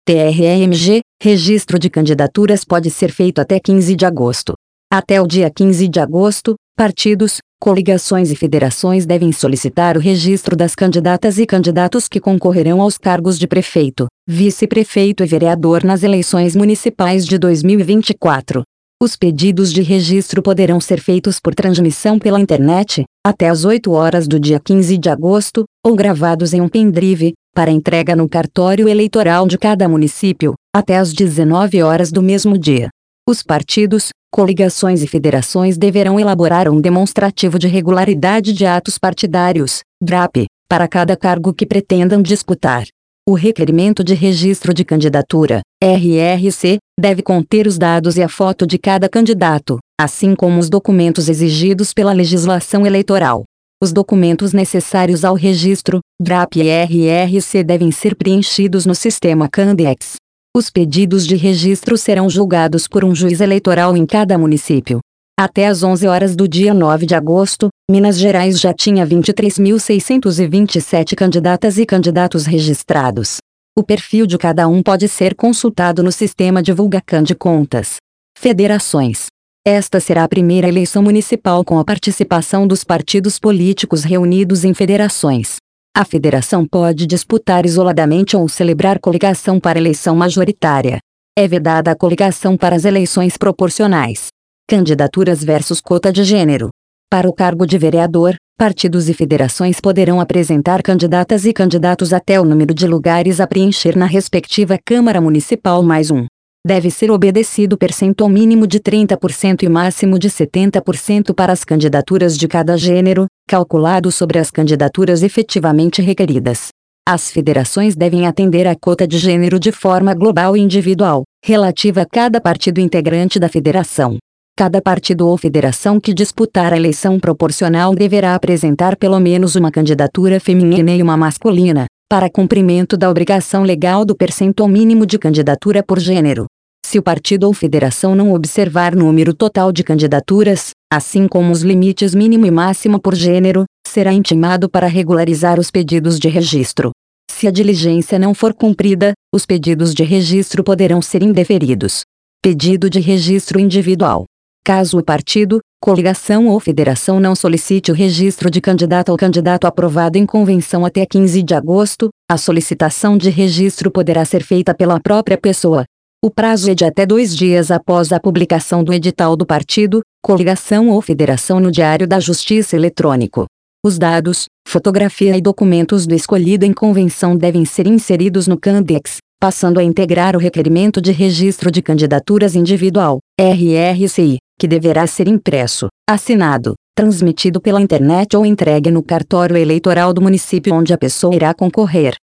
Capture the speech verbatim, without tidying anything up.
T R E M G, registro de candidaturas pode ser feito até quinze de agosto. Até o dia quinze de agosto, partidos, coligações e federações devem solicitar o registro das candidatas e candidatos que concorrerão aos cargos de prefeito, vice-prefeito e vereador nas eleições municipais de dois mil e vinte e quatro. Os pedidos de registro poderão ser feitos por transmissão pela internet, até às oito horas do dia quinze de agosto, ou gravados em um pendrive, para entrega no cartório eleitoral de cada município, até às dezenove horas do mesmo dia. Os partidos, coligações e federações deverão elaborar um demonstrativo de regularidade de atos partidários, D R A P, para cada cargo que pretendam disputar. O requerimento de registro de candidatura, R R C, deve conter os dados e a foto de cada candidato, assim como os documentos exigidos pela legislação eleitoral. Os documentos necessários ao registro, D R A P e R R C devem ser preenchidos no sistema Candex. Os pedidos de registro serão julgados por um juiz eleitoral em cada município. Até às onze horas do dia nove de agosto, Minas Gerais já tinha vinte e três mil seiscentos e vinte e sete candidatas e candidatos registrados. O perfil de cada um pode ser consultado no sistema Divulgacan de Contas. Federações. Esta será a primeira eleição municipal com a participação dos partidos políticos reunidos em federações. A federação pode disputar isoladamente ou celebrar coligação para eleição majoritária. É vedada a coligação para as eleições proporcionais. Candidaturas versus cota de gênero. Para o cargo de vereador, partidos e federações poderão apresentar candidatas e candidatos até o número de lugares a preencher na respectiva Câmara Municipal mais um. Deve ser obedecido percentual mínimo de trinta por cento e máximo de setenta por cento para as candidaturas de cada gênero, calculado sobre as candidaturas efetivamente requeridas. As federações devem atender à cota de gênero de forma global e individual, relativa a cada partido integrante da federação. Cada partido ou federação que disputar a eleição proporcional deverá apresentar pelo menos uma candidatura feminina e uma masculina, para cumprimento da obrigação legal do percentual mínimo de candidatura por gênero. Se o partido ou federação não observar número total de candidaturas, assim como os limites mínimo e máximo por gênero, será intimado para regularizar os pedidos de registro. Se a diligência não for cumprida, os pedidos de registro poderão ser indeferidos. Pedido de registro individual. Caso o partido, coligação ou federação não solicite o registro de candidato ou candidato aprovado em convenção até quinze de agosto, a solicitação de registro poderá ser feita pela própria pessoa. O prazo é de até dois dias após a publicação do edital do partido, coligação ou federação no Diário da Justiça eletrônico. Os dados, fotografia e documentos do escolhido em convenção devem ser inseridos no Candex, passando a integrar o requerimento de registro de candidaturas individual, R R C I, que deverá ser impresso, assinado, transmitido pela internet ou entregue no cartório eleitoral do município onde a pessoa irá concorrer.